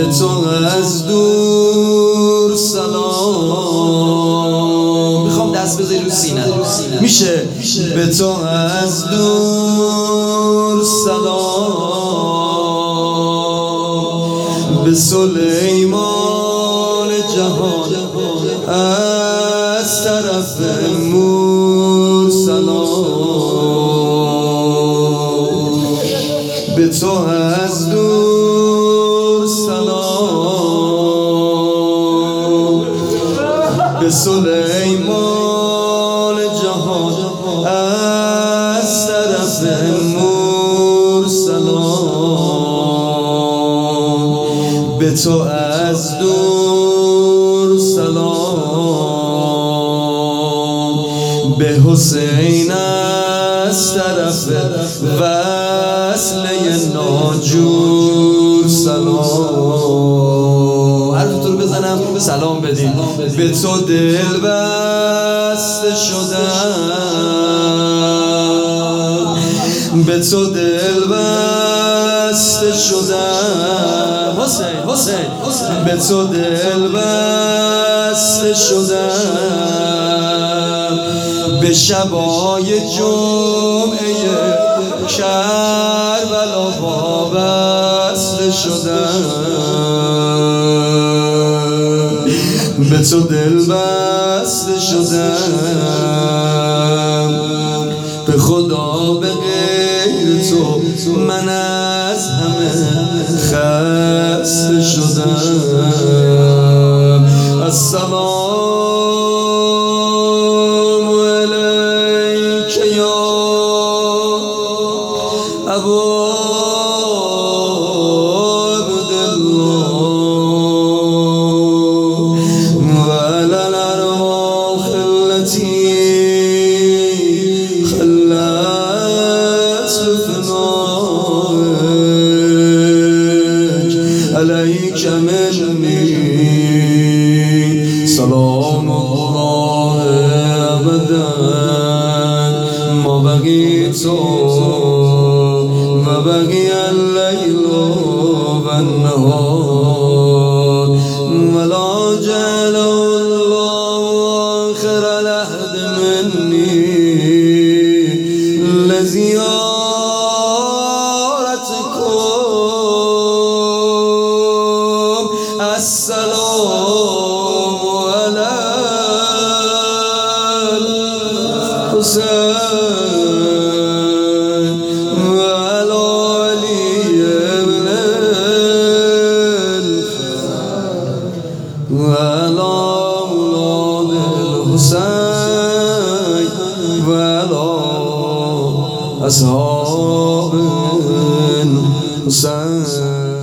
به تو از دور سلام. میخوام دست بذاری رو سینه، میشه؟ به تو از دور سلام، به سلیمان جهان از طرف مور سلام، به تو از دور سلام، به سلیمان جهان از طرف مور سلام، به تو از دور سلام، به حسین از طرف وصله ناجور سلام. حرف تو رو بزنم سلام بدیم. به تو دل بسته شدم، به تو دل بسته شدم حسین، به تو دل بسته شدم، به شبای جمعه کربلا وابسته شدم، به تو دل بسته شدم، به خدا به غیر تو من از همه خسته شدم. السلام علیک یا ابا عبدالله و علی الارواح التي خلت بفنائك عليك مني سلام الله ابدا ما بقيت ما بقي الليل والنهار ولا جعل الله آخر العهد مني لزيارتكم. السلام على الحسين وعلى علي بن وعلى أولاد الحسين وعلى أصحاب الحسين.